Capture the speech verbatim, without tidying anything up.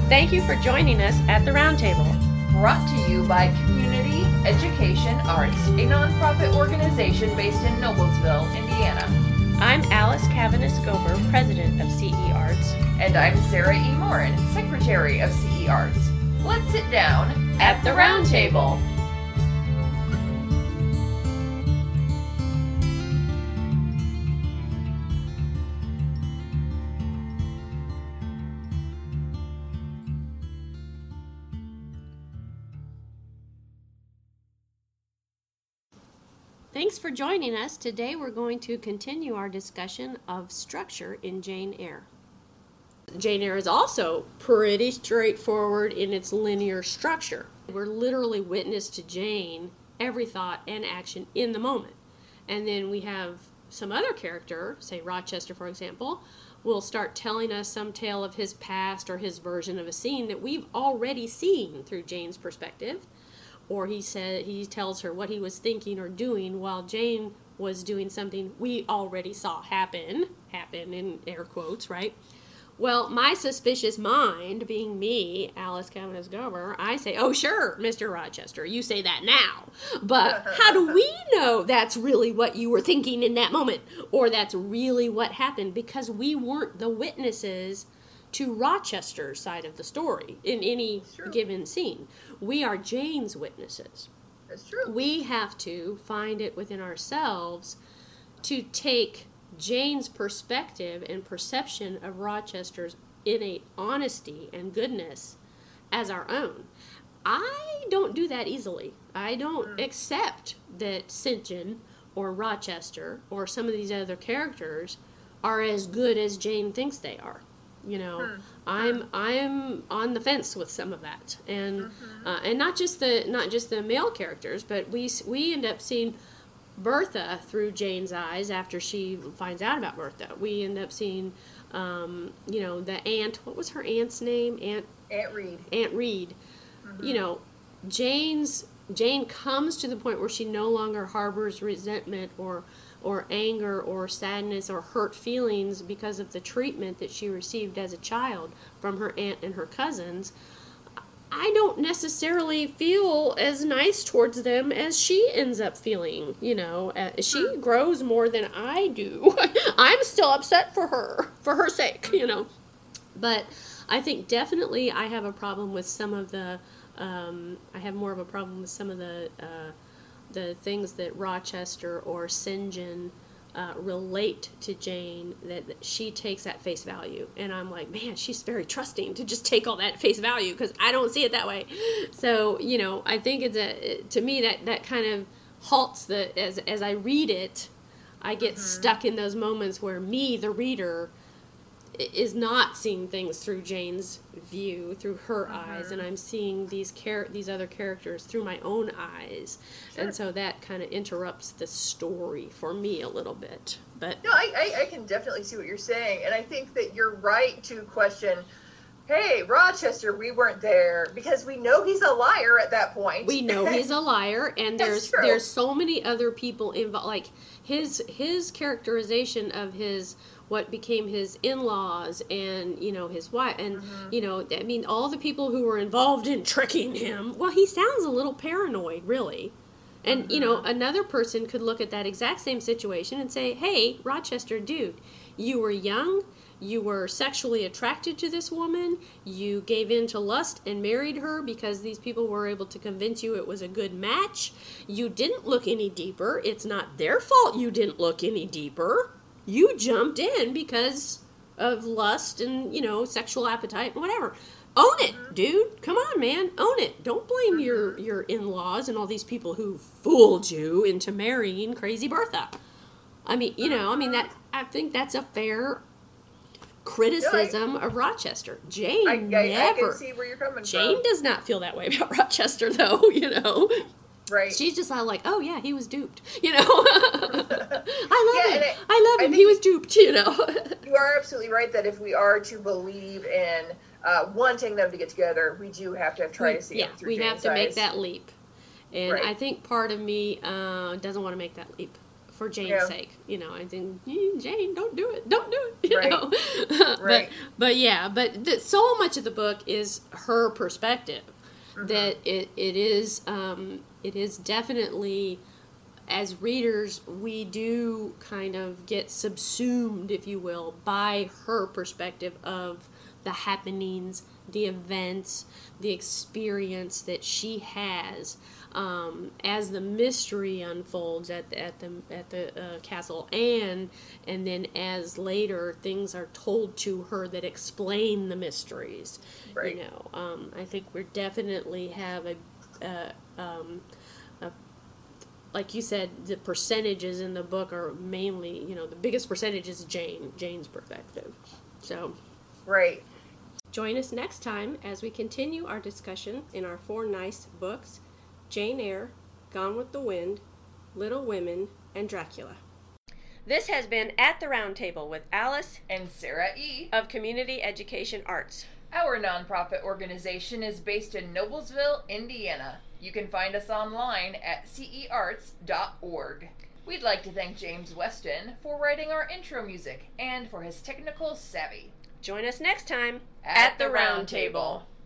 Thank you for joining us at the Roundtable. Brought to you by Community Education Arts, a nonprofit organization based in Noblesville, Indiana. I'm Alice Cavanis-Gober, President of C E Arts. And I'm Sarah E. Morin, Secretary of C E Arts. Let's sit down at the Roundtable. Thanks for joining us. Today we're going to continue our discussion of structure in Jane Eyre. Jane Eyre is also pretty straightforward in its linear structure. We're literally witness to Jane, every thought and action in the moment. And then we have some other character, say Rochester for example, will start telling us some tale of his past or his version of a scene that we've already seen through Jane's perspective. Or he said he tells her what he was thinking or doing while Jane was doing something we already saw happen, happen in air quotes, right? Well, my suspicious mind, being me, Alice Cavanis-Gober, I say, oh sure, Mister Rochester, you say that now. But how do we know that's really what you were thinking in that moment? Or that's really what happened? Because we weren't the witnesses to Rochester's side of the story in any given scene. We are Jane's witnesses. That's true. We have to find it within ourselves to take Jane's perspective and perception of Rochester's innate honesty and goodness as our own. I don't do that easily. I don't mm. accept that Saint John or Rochester or some of these other characters are as good as Jane thinks they are. You know, hmm. I'm I'm on the fence with some of that, and mm-hmm. uh, and not just the not just the male characters, but we we end up seeing Bertha through Jane's eyes after she finds out about Bertha. We end up seeing, um, you know, the aunt. What was her aunt's name? Aunt Aunt Reed. Aunt Reed. Mm-hmm. You know, Jane's Jane comes to the point where she no longer harbors resentment or. or anger or sadness or hurt feelings because of the treatment that she received as a child from her aunt and her cousins. I don't necessarily feel as nice towards them as she ends up feeling, you know. Uh, she grows more than I do. I'm still upset for her, for her sake, you know. But I think definitely I have a problem with some of the, um, I have more of a problem with some of the, uh, the things that Rochester or Saint John uh, relate to Jane, that, that she takes at face value. And I'm like, man, she's very trusting to just take all that at face value, because I don't see it that way. So, you know, I think it's a, to me, that, that kind of halts the, as, as I read it, I get mm-hmm. stuck in those moments where me, the reader, is not seeing things through Jane's view, through her mm-hmm. eyes, and I'm seeing these char- these other characters through my own eyes, sure. and so that kind of interrupts the story for me a little bit. But no, I, I, I can definitely see what you're saying, and I think that you're right to question, hey, Rochester, we weren't there, because we know he's a liar at that point. We know he's a liar, and there's there's so many other people involved, like his his characterization of his what became his in-laws and, you know, his wife, and, mm-hmm. you know, I mean, all the people who were involved in tricking him. Well, he sounds a little paranoid, really. And, mm-hmm. you know, another person could look at that exact same situation and say, hey, Rochester, dude, you were young, you were sexually attracted to this woman, you gave in to lust and married her because these people were able to convince you it was a good match. You didn't look any deeper. It's not their fault you didn't look any deeper. You jumped in because of lust and, you know, sexual appetite and whatever. Own it, dude. Come on, man. Own it. Don't blame your, your in-laws and all these people who fooled you into marrying crazy Bertha. I mean, you know, I mean, that I think that's a fair criticism no, I, of Rochester. Jane I, I, never. I can see where you're coming Jane from. does not feel that way about Rochester, though, you know. Right. She's just all like, oh, yeah, he was duped, you know. I love yeah, him. I, I love him. He was duped, you know. You are absolutely right that if we are to believe in uh, wanting them to get together, we do have to have try we, to see yeah, it through we Jane's have to eyes. make that leap. And right. I think part of me uh, doesn't want to make that leap for Jane's yeah. sake. You know, I think, mm, Jane, don't do it. Don't do it, you right. know. right. But yeah, but th- so much of the book is her perspective. Mm-hmm. That it it is um, it is definitely, as readers, we do kind of get subsumed, if you will, by her perspective of the happenings, the events, the experience that she has um, as the mystery unfolds at the, at the at the uh, castle, and and then as later things are told to her that explain the mysteries. Right. You know, um, I think we definitely have a. Uh, um, a like you said, the percentages in the book are mainly, you know, the biggest percentage is Jane, Jane's perspective. So, right. Join us next time as we continue our discussion in our four nice books, Jane Eyre, Gone with the Wind, Little Women, and Dracula. This has been At the Round Table with Alice and Sarah E. of Community Education Arts. Our nonprofit organization is based in Noblesville, Indiana. You can find us online at c e arts dot org. We'd like to thank James Weston for writing our intro music and for his technical savvy. Join us next time at, at the Round Table.